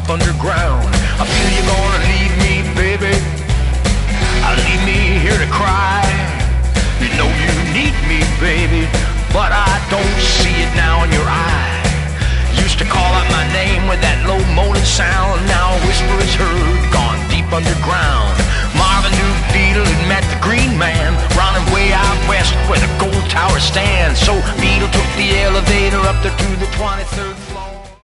underground. I feel you're gonna leave me, baby. Leave me here to cry. You know you need me, baby, but I don't see it now in your eye. Used to call out my name with that low moaning sound. Now a whisper is heard, gone deep underground. Marvin knew Beetle had met the Green Man, running way out west where the gold tower stands. So Beetle took the elevator up there to the 23rd